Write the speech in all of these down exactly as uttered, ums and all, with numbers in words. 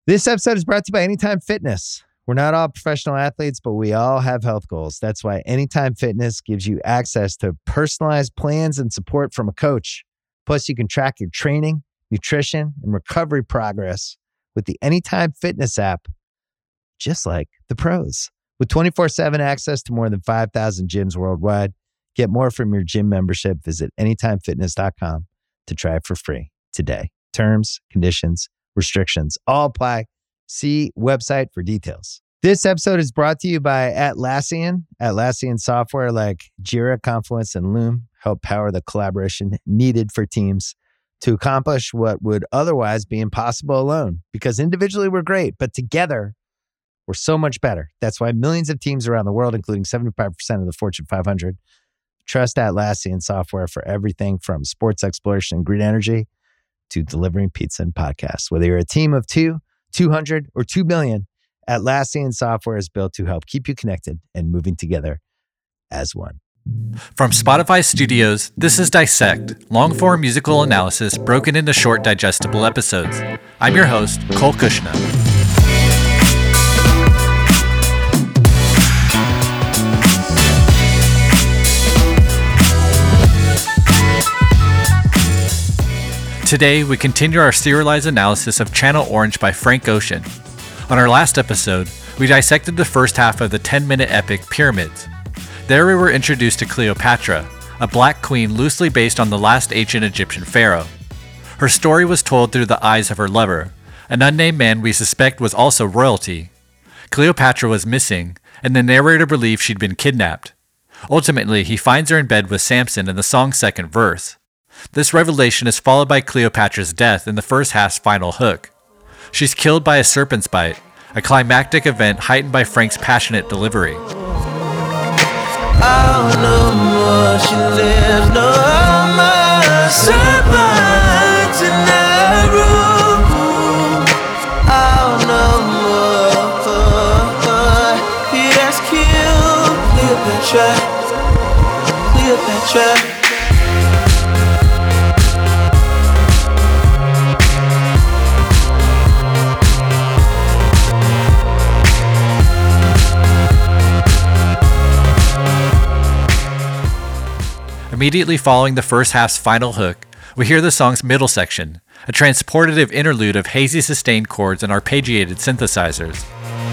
This episode is brought to you by Anytime Fitness. We're not all professional athletes, but we all have health goals. That's why Anytime Fitness gives you access to personalized plans and support from a coach. Plus, you can track your training, nutrition, and recovery progress with the Anytime Fitness app, just like the pros. With twenty-four seven access to more than five thousand gyms worldwide, get more from your gym membership. Visit anytime fitness dot com to try it for free today. Terms, conditions, restrictions all apply. See website for details. This episode is brought to you by Atlassian. Atlassian software like Jira, Confluence, and Loom help power the collaboration needed for teams to accomplish what would otherwise be impossible alone. Because individually we're great, but together we're so much better. That's why millions of teams around the world, including seventy-five percent of the Fortune five hundred, trust Atlassian software for everything from sports exploration and green energy to delivering pizza and podcasts. Whether you're a team of two, two hundred, or two million, Atlassian software is built to help keep you connected and moving together as one. From Spotify Studios, this is Dissect, long-form musical analysis broken into short, digestible episodes. I'm your host, Cole Kushner. Today, we continue our serialized analysis of Channel Orange by Frank Ocean. On our last episode, we dissected the first half of the ten-minute epic Pyramids. There we were introduced to Cleopatra, a black queen loosely based on the last ancient Egyptian pharaoh. Her story was told through the eyes of her lover, an unnamed man we suspect was also royalty. Cleopatra was missing, and the narrator believed she'd been kidnapped. Ultimately, he finds her in bed with Samson in the song's second verse. This revelation is followed by Cleopatra's death in the first half's final hook. She's killed by a serpent's bite, a climactic event heightened by Frank's passionate delivery. Oh, no more she lives, no more serpents in that room. Oh, no more, he has killed Cleopatra, Cleopatra. Immediately following the first half's final hook, we hear the song's middle section, a transportative interlude of hazy sustained chords and arpeggiated synthesizers.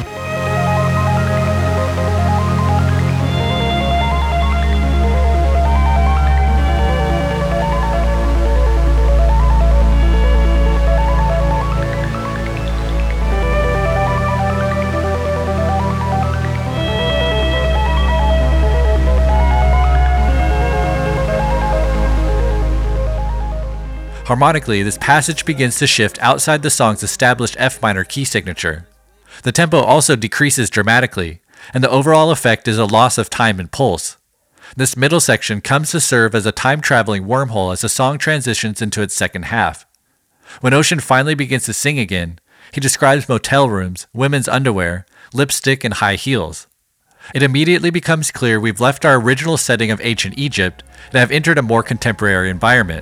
Harmonically, this passage begins to shift outside the song's established F minor key signature. The tempo also decreases dramatically, and the overall effect is a loss of time and pulse. This middle section comes to serve as a time-traveling wormhole as the song transitions into its second half. When Ocean finally begins to sing again, he describes motel rooms, women's underwear, lipstick, and high heels. It immediately becomes clear we've left our original setting of ancient Egypt and have entered a more contemporary environment.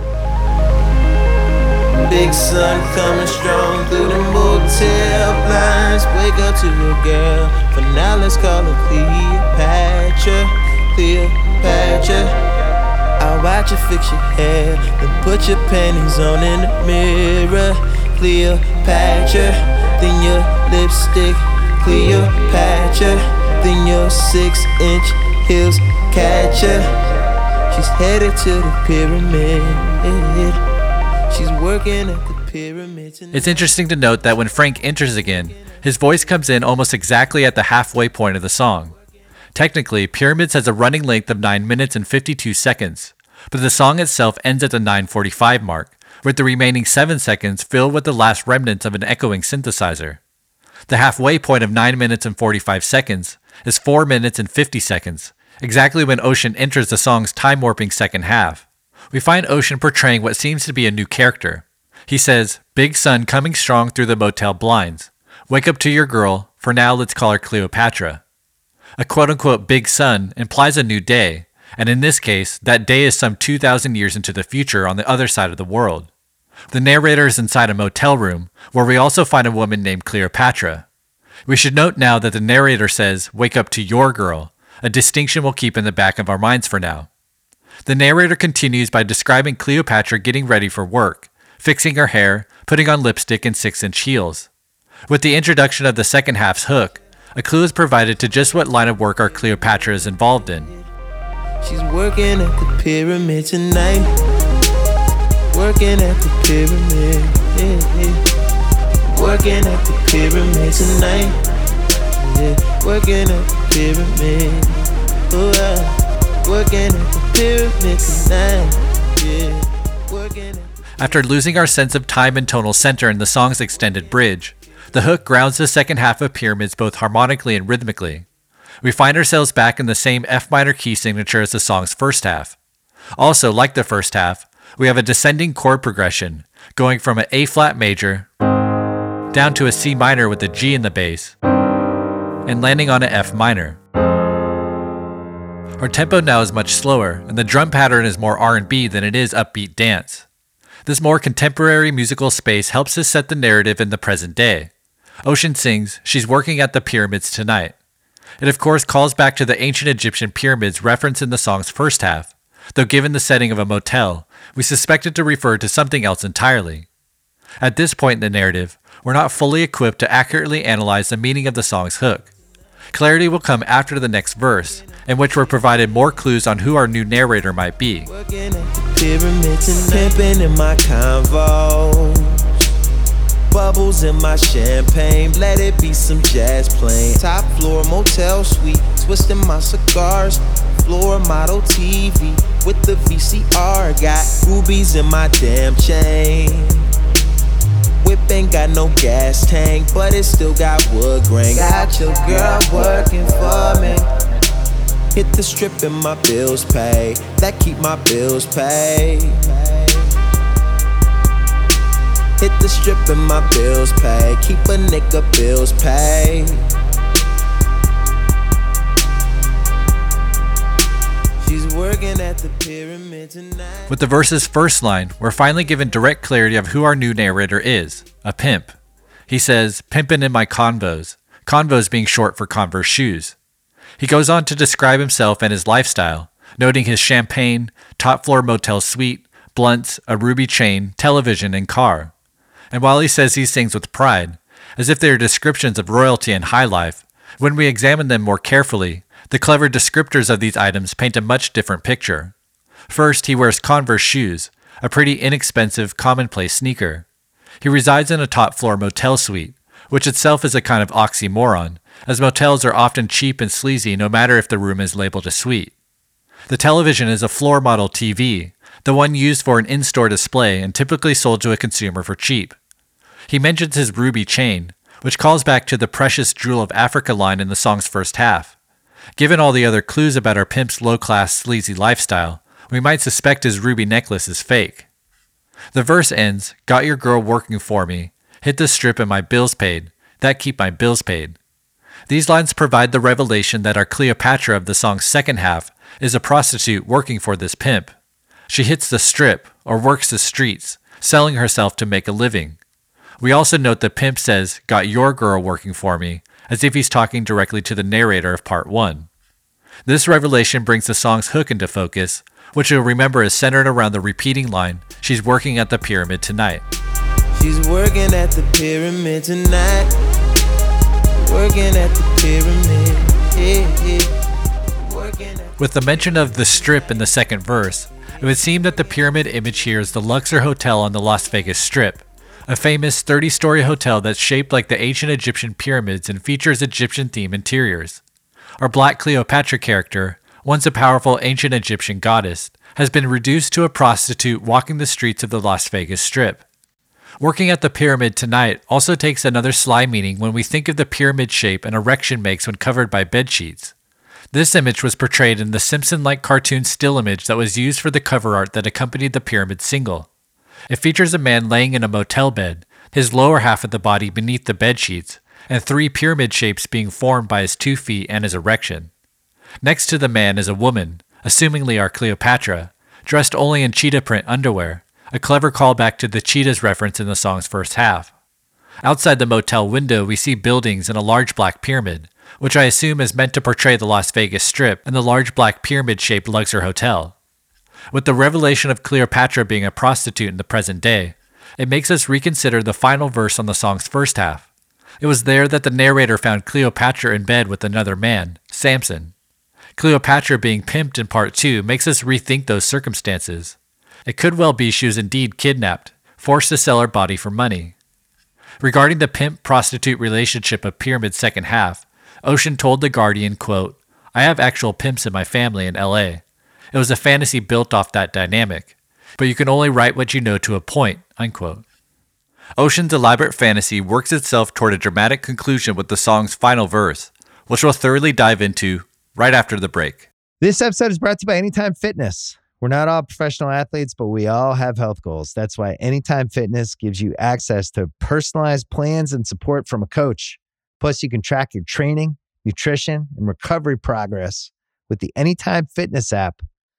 Big sun coming strong through the motel blinds. Wake up to your girl, for now let's call her Cleopatra, Cleopatra. I'll watch you fix your hair, then put your panties on in the mirror. Cleopatra, then your lipstick. Cleopatra, then your six-inch heels catch her. She's headed to the pyramid. She's working at the pyramids. It's interesting to note that when Frank enters again, his voice comes in almost exactly at the halfway point of the song. Technically, Pyramids has a running length of nine minutes and fifty-two seconds, but the song itself ends at the nine forty-five mark, with the remaining seven seconds filled with the last remnants of an echoing synthesizer. The halfway point of nine minutes and forty-five seconds is four minutes and fifty seconds, exactly when Ocean enters the song's time-warping second half. We find Ocean portraying what seems to be a new character. He says, "Big sun coming strong through the motel blinds. Wake up to your girl, for now let's call her Cleopatra." A quote-unquote big sun implies a new day, and in this case, that day is some two thousand years into the future on the other side of the world. The narrator is inside a motel room, where we also find a woman named Cleopatra. We should note now that the narrator says, "Wake up to your girl," a distinction we'll keep in the back of our minds for now. The narrator continues by describing Cleopatra getting ready for work, fixing her hair, putting on lipstick and six-inch heels. With the introduction of the second half's hook, a clue is provided to just what line of work our Cleopatra is involved in. She's working at the pyramid tonight. Working at the pyramid. Yeah, yeah. Working at the pyramid tonight. Yeah, working at the pyramid. Oh, uh, working at the pyramid tonight. Yeah, working at the... After losing our sense of time and tonal center in the song's extended bridge, the hook grounds the second half of Pyramids both harmonically and rhythmically. We find ourselves back in the same F minor key signature as the song's first half. Also, like the first half, we have a descending chord progression, going from an A flat major down to a C minor with a G in the bass, and landing on an F minor. Our tempo now is much slower, and the drum pattern is more R and B than it is upbeat dance. This more contemporary musical space helps us set the narrative in the present day. Ocean sings, "She's working at the pyramids tonight." It of course calls back to the ancient Egyptian pyramids referenced in the song's first half, though given the setting of a motel, we suspect it to refer to something else entirely. At this point in the narrative, we're not fully equipped to accurately analyze the meaning of the song's hook. Clarity will come after the next verse, in which we're provided more clues on who our new narrator might be. Working at the pyramids and pimping in my convo. Bubbles in my champagne, let it be some jazz playing. Top floor motel suite, twisting my cigars. Floor model T V with the V C R. Got rubies in my damn chain. Whip ain't got no gas tank, but it still got wood grain. Got your girl working for me. Hit the strip and my bills pay. That keep my bills paid. Hit the strip and my bills pay. Keep a nigga bills paid. She's working at the pyramid tonight. With the verse's first line, we're finally given direct clarity of who our new narrator is, a pimp. He says, "Pimpin' in my Convos," Convos being short for Converse shoes. He goes on to describe himself and his lifestyle, noting his champagne, top floor motel suite, blunts, a ruby chain, television, and car. And while he says these things with pride, as if they are descriptions of royalty and high life, when we examine them more carefully, the clever descriptors of these items paint a much different picture. First, he wears Converse shoes, a pretty inexpensive, commonplace sneaker. He resides in a top-floor motel suite, which itself is a kind of oxymoron, as motels are often cheap and sleazy no matter if the room is labeled a suite. The television is a floor model T V, the one used for an in-store display and typically sold to a consumer for cheap. He mentions his ruby chain, which calls back to the precious jewel of Africa line in the song's first half. Given all the other clues about our pimp's low-class, sleazy lifestyle, we might suspect his ruby necklace is fake. The verse ends, "Got your girl working for me, hit the strip and my bills paid, that keep my bills paid." These lines provide the revelation that our Cleopatra of the song's second half is a prostitute working for this pimp. She hits the strip, or works the streets, selling herself to make a living. We also note that Pimp says, "Got your girl working for me," as if he's talking directly to the narrator of part one. This revelation brings the song's hook into focus, which you'll remember is centered around the repeating line, "She's working at the pyramid tonight." She's working at the pyramid tonight. Working at the pyramid. Yeah, yeah. Working at With the mention of the strip in the second verse, it would seem that the pyramid image here is the Luxor Hotel on the Las Vegas Strip, a famous thirty-story hotel that's shaped like the ancient Egyptian pyramids and features Egyptian-themed interiors. Our Black Cleopatra character, once a powerful ancient Egyptian goddess, has been reduced to a prostitute walking the streets of the Las Vegas Strip. Working at the pyramid tonight also takes another sly meaning when we think of the pyramid shape an erection makes when covered by bedsheets. This image was portrayed in the Simpson-like cartoon still image that was used for the cover art that accompanied the pyramid single. It features a man laying in a motel bed, his lower half of the body beneath the bedsheets, and three pyramid shapes being formed by his two feet and his erection. Next to the man is a woman, assumingly our Cleopatra, dressed only in cheetah print underwear, a clever callback to the cheetahs reference in the song's first half. Outside the motel window, we see buildings and a large black pyramid, which I assume is meant to portray the Las Vegas Strip and the large black pyramid-shaped Luxor Hotel. With the revelation of Cleopatra being a prostitute in the present day, it makes us reconsider the final verse on the song's first half. It was there that the narrator found Cleopatra in bed with another man, Samson. Cleopatra being pimped in part two makes us rethink those circumstances. It could well be she was indeed kidnapped, forced to sell her body for money. Regarding the pimp-prostitute relationship of Pyramid's second half, Ocean told The Guardian, quote, "I have actual pimps in my family in L A. It was a fantasy built off that dynamic, but you can only write what you know to a point," unquote. Ocean's elaborate fantasy works itself toward a dramatic conclusion with the song's final verse, which we'll thoroughly dive into right after the break. This episode is brought to you by Anytime Fitness. We're not all professional athletes, but we all have health goals. That's why Anytime Fitness gives you access to personalized plans and support from a coach. Plus, you can track your training, nutrition, and recovery progress with the Anytime Fitness app,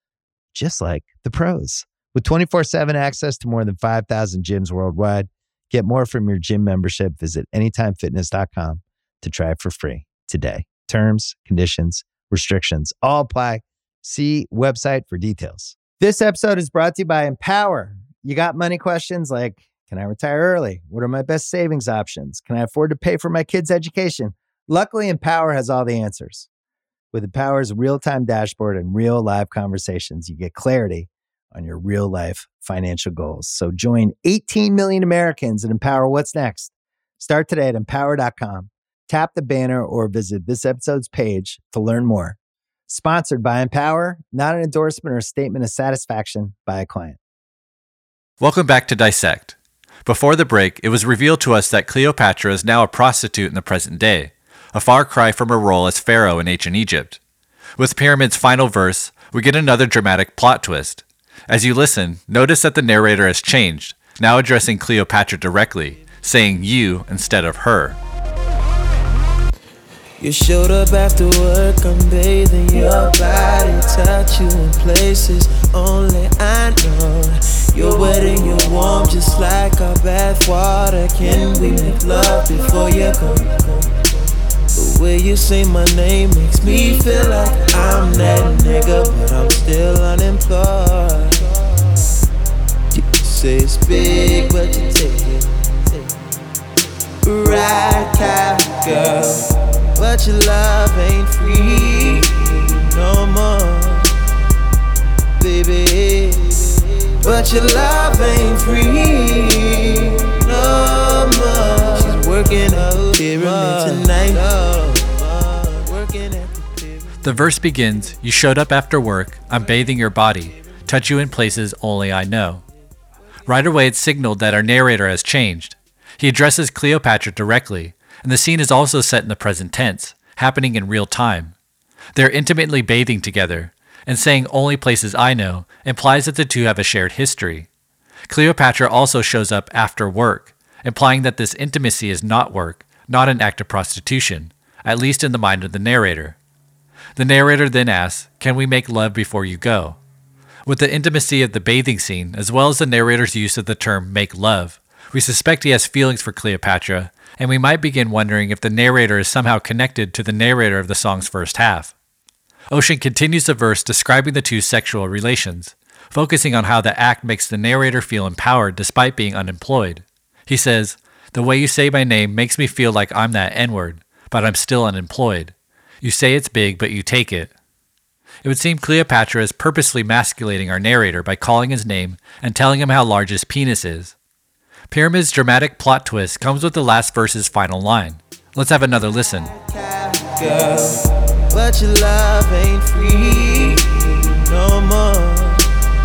just like the pros. With twenty-four seven access to more than five thousand gyms worldwide, get more from your gym membership. Visit anytime fitness dot com to try it for free today. Terms, conditions, restrictions all apply. See website for details. This episode is brought to you by Empower. You got money questions like, can I retire early? What are my best savings options? Can I afford to pay for my kids' education? Luckily, Empower has all the answers. With Empower's real-time dashboard and real live conversations, you get clarity on your real-life financial goals. So join eighteen million Americans and Empower what's next. Start today at empower dot com. Tap the banner or visit this episode's page to learn more. Sponsored by Empower, not an endorsement or statement of satisfaction by a client. Welcome back to Dissect. Before the break, it was revealed to us that Cleopatra is now a prostitute in the present day, a far cry from her role as pharaoh in ancient Egypt. With Pyramid's final verse, we get another dramatic plot twist. As you listen, notice that the narrator has changed, now addressing Cleopatra directly, saying you instead of her. You showed up after work, I'm bathing your body, touch you in places only I know. You're wet and you're warm, just like our bath water. Can we make love before you go? The way you say my name makes me feel like I'm that nigga, but I'm still unemployed. You say it's big, but you take it. Right, cat girl. But your love ain't free no more, baby. But your love ain't free no more. She's working at the pyramid tonight. Working at the pyramid. The verse begins, "You showed up after work, I'm bathing your body, touch you in places only I know." Right away it's signaled that our narrator has changed. He addresses Cleopatra directly, and the scene is also set in the present tense, happening in real time. They're intimately bathing together, and saying only places I know implies that the two have a shared history. Cleopatra also shows up after work, implying that this intimacy is not work, not an act of prostitution, at least in the mind of the narrator. The narrator then asks, "Can we make love before you go?" With the intimacy of the bathing scene, as well as the narrator's use of the term make love, we suspect he has feelings for Cleopatra, and we might begin wondering if the narrator is somehow connected to the narrator of the song's first half. Ocean continues the verse describing the two sexual relations, focusing on how the act makes the narrator feel empowered despite being unemployed. He says, "The way you say my name makes me feel like I'm that N-word, but I'm still unemployed. You say it's big, but you take it." It would seem Cleopatra is purposely masculating our narrator by calling his name and telling him how large his penis is. Pyramid's dramatic plot twist comes with the last verse's final line. Let's have another listen. Girl, but your love ain't free no more,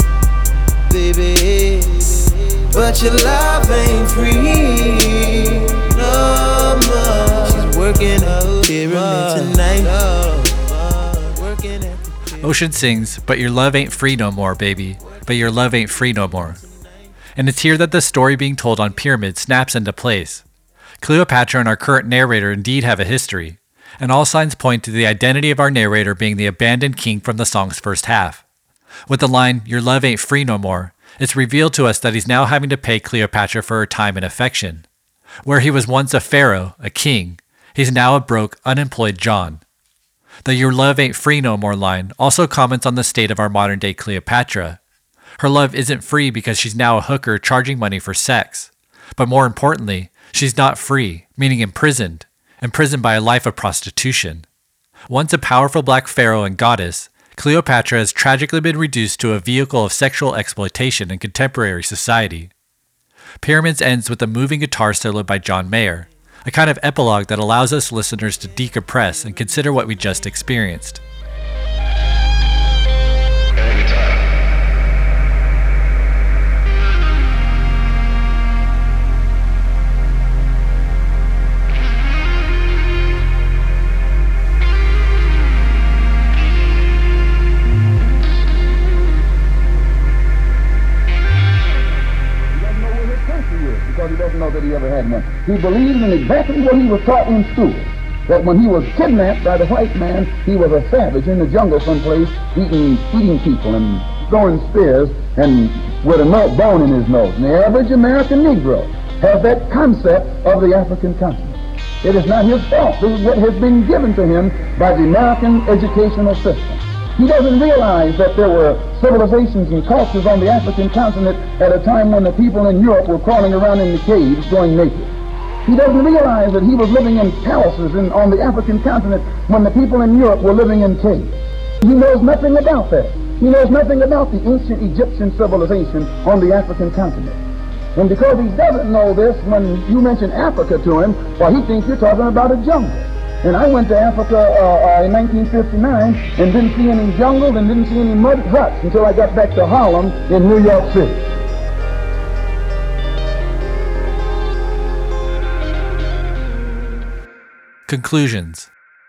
baby. But your love ain't free no more. She's working at the pyramid tonight. Working at the pyramid. Ocean sings, "But your love ain't free no more, baby. But your love ain't free no more." And it's here that the story being told on Pyramid snaps into place. Cleopatra and our current narrator indeed have a history, and all signs point to the identity of our narrator being the abandoned king from the song's first half. With the line, "Your love ain't free no more," it's revealed to us that he's now having to pay Cleopatra for her time and affection. Where he was once a pharaoh, a king, he's now a broke, unemployed John. The "your love ain't free no more" line also comments on the state of our modern-day Cleopatra. Her love isn't free because she's now a hooker charging money for sex. But more importantly, she's not free, meaning imprisoned, imprisoned by a life of prostitution. Once a powerful black pharaoh and goddess, Cleopatra has tragically been reduced to a vehicle of sexual exploitation in contemporary society. Pyramids ends with a moving guitar solo by John Mayer, a kind of epilogue that allows us listeners to decompress and consider what we just experienced. He doesn't know that he ever had none. He believes in exactly what he was taught in school, that when he was kidnapped by the white man, he was a savage in the jungle someplace, eating, eating people and throwing spears and with a no- bone in his nose. And the average American Negro has that concept of the African continent. It is not his fault. This is what has been given to him by the American educational system. He doesn't realize that there were civilizations and cultures on the African continent at a time when the people in Europe were crawling around in the caves going naked. He doesn't realize that he was living in palaces in, on the African continent when the people in Europe were living in caves. He knows nothing about that. He knows nothing about the ancient Egyptian civilization on the African continent. And because he doesn't know this, when you mention Africa to him, well, he thinks you're talking about a jungle. And I went to Africa uh, uh, in nineteen fifty-nine and didn't see any jungle and didn't see any mud huts until I got back to Harlem in New York City. Conclusions.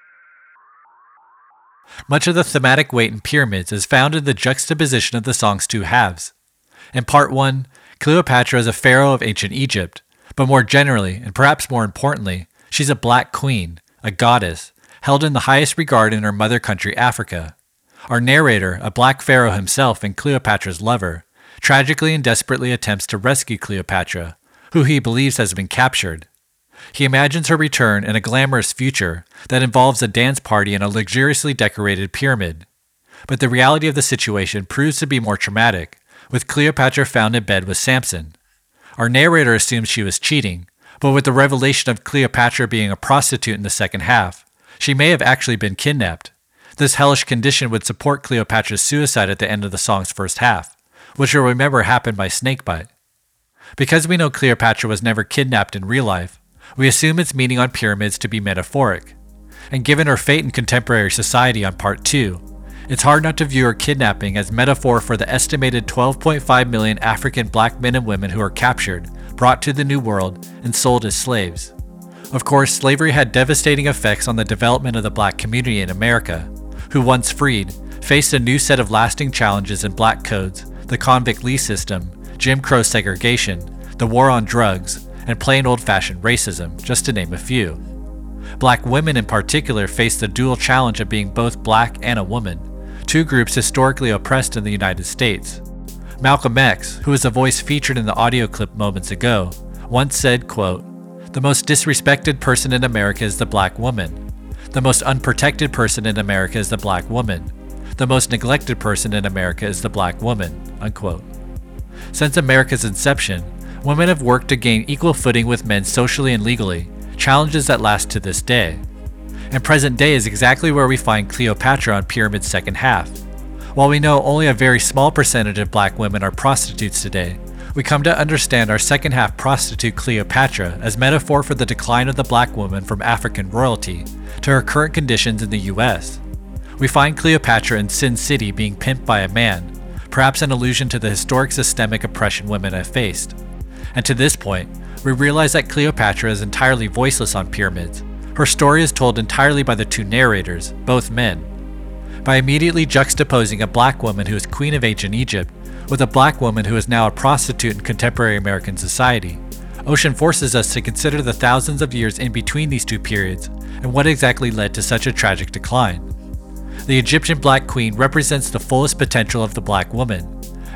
Much of the thematic weight in Pyramids is found in the juxtaposition of the song's two halves. In part one, Cleopatra is a pharaoh of ancient Egypt, but more generally, and perhaps more importantly, she's a black queen, a goddess, held in the highest regard in her mother country, Africa. Our narrator, a black pharaoh himself and Cleopatra's lover, tragically and desperately attempts to rescue Cleopatra, who he believes has been captured. He imagines her return in a glamorous future that involves a dance party in a luxuriously decorated pyramid. But the reality of the situation proves to be more traumatic, with Cleopatra found in bed with Samson. Our narrator assumes she was cheating, but with the revelation of Cleopatra being a prostitute in the second half, she may have actually been kidnapped. This hellish condition would support Cleopatra's suicide at the end of the song's first half, which you'll remember happened by snakebite. Because we know Cleopatra was never kidnapped in real life, we assume its meaning on Pyramids to be metaphoric. And given her fate in contemporary society on part two, it's hard not to view her kidnapping as metaphor for the estimated twelve point five million African black men and women who are captured, brought to the New World, and sold as slaves. Of course, slavery had devastating effects on the development of the black community in America, who once freed, faced a new set of lasting challenges in black codes, the convict lease system, Jim Crow segregation, the war on drugs, and plain old-fashioned racism, just to name a few. Black women in particular faced the dual challenge of being both black and a woman, two groups historically oppressed in the United States. Malcolm X, who was a voice featured in the audio clip moments ago, once said, quote, "The most disrespected person in America is the black woman. The most unprotected person in America is the black woman. The most neglected person in America is the black woman," unquote. Since America's inception, women have worked to gain equal footing with men socially and legally, challenges that last to this day. And present day is exactly where we find Cleopatra on Pyramid's second half. While we know only a very small percentage of black women are prostitutes today, we come to understand our second half prostitute Cleopatra as metaphor for the decline of the black woman from African royalty to her current conditions in the U S. We find Cleopatra in Sin City being pimped by a man, perhaps an allusion to the historic systemic oppression women have faced. And to this point, we realize that Cleopatra is entirely voiceless on Pyramids. Her story is told entirely by the two narrators, both men. By immediately juxtaposing a black woman who is queen of ancient Egypt with a black woman who is now a prostitute in contemporary American society, Ocean forces us to consider the thousands of years in between these two periods and what exactly led to such a tragic decline. The Egyptian black queen represents the fullest potential of the black woman,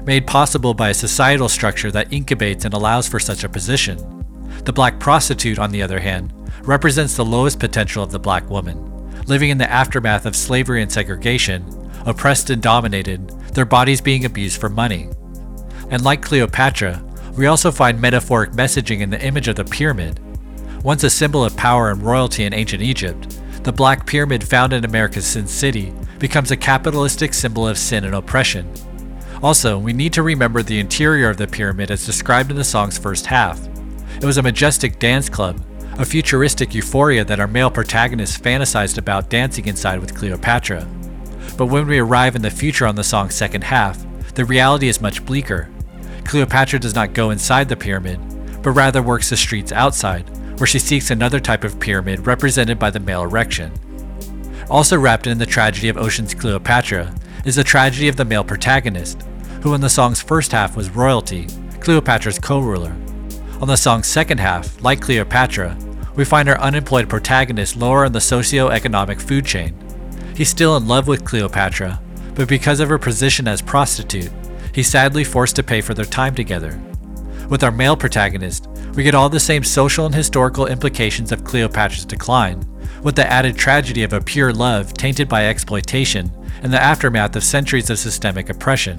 made possible by a societal structure that incubates and allows for such a position. The black prostitute, on the other hand, represents the lowest potential of the black woman, living in the aftermath of slavery and segregation, oppressed and dominated, their bodies being abused for money. And like Cleopatra, we also find metaphoric messaging in the image of the pyramid. Once a symbol of power and royalty in ancient Egypt, the Black Pyramid found in America's Sin City becomes a capitalistic symbol of sin and oppression. Also, we need to remember the interior of the pyramid as described in the song's first half. It was a majestic dance club, a futuristic euphoria that our male protagonists fantasized about dancing inside with Cleopatra. But when we arrive in the future on the song's second half, the reality is much bleaker. Cleopatra does not go inside the pyramid, but rather works the streets outside, where she seeks another type of pyramid represented by the male erection. Also wrapped in the tragedy of Ocean's Cleopatra is the tragedy of the male protagonist, who in the song's first half was royalty, Cleopatra's co-ruler. On the song's second half, like Cleopatra, we find our unemployed protagonist lower in the socio-economic food chain. He's still in love with Cleopatra, but because of her position as prostitute, he's sadly forced to pay for their time together. With our male protagonist, we get all the same social and historical implications of Cleopatra's decline, with the added tragedy of a pure love tainted by exploitation and the aftermath of centuries of systemic oppression.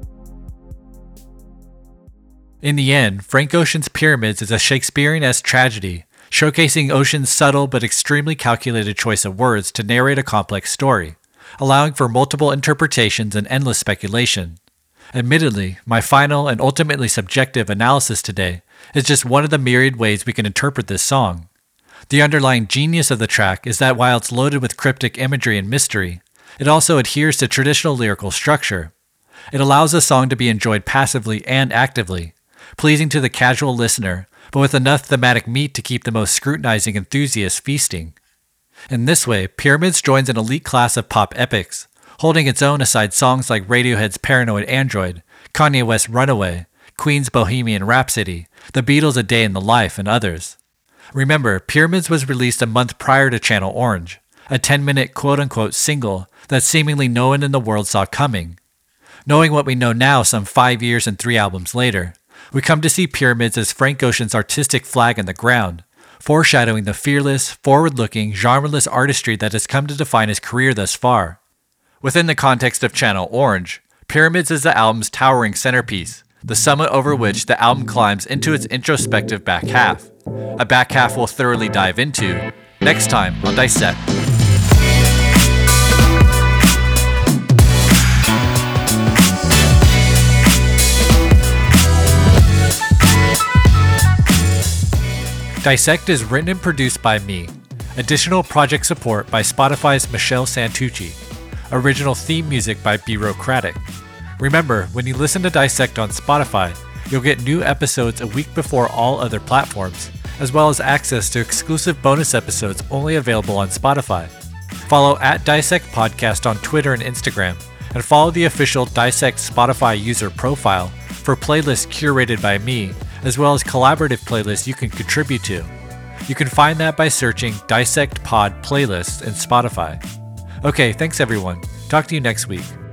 In the end, Frank Ocean's Pyramids is a Shakespearean-esque tragedy, showcasing Ocean's subtle but extremely calculated choice of words to narrate a complex story, allowing for multiple interpretations and endless speculation. Admittedly, my final and ultimately subjective analysis today is just one of the myriad ways we can interpret this song. The underlying genius of the track is that while it's loaded with cryptic imagery and mystery, it also adheres to traditional lyrical structure. It allows the song to be enjoyed passively and actively, pleasing to the casual listener, but with enough thematic meat to keep the most scrutinizing enthusiasts feasting. In this way, Pyramids joins an elite class of pop epics, holding its own aside songs like Radiohead's Paranoid Android, Kanye West's Runaway, Queen's Bohemian Rhapsody, The Beatles' A Day in the Life, and others. Remember, Pyramids was released a month prior to Channel Orange, a ten-minute quote-unquote single that seemingly no one in the world saw coming. Knowing what we know now some five years and three albums later, we come to see Pyramids as Frank Ocean's artistic flag in the ground, foreshadowing the fearless, forward-looking, genreless artistry that has come to define his career thus far. Within the context of Channel Orange, Pyramids is the album's towering centerpiece, the summit over which the album climbs into its introspective back half. A back half we'll thoroughly dive into next time on Dissect. Dissect is written and produced by me. Additional project support by Spotify's Michelle Santucci. Original theme music by Bureaucratic. Remember, when you listen to Dissect on Spotify, you'll get new episodes a week before all other platforms, as well as access to exclusive bonus episodes only available on Spotify. Follow at Dissect Podcast on Twitter and Instagram, and follow the official Dissect Spotify user profile for playlists curated by me, as well as collaborative playlists you can contribute to. You can find that by searching Dissect Pod Playlists in Spotify. Okay, thanks everyone. Talk to you next week.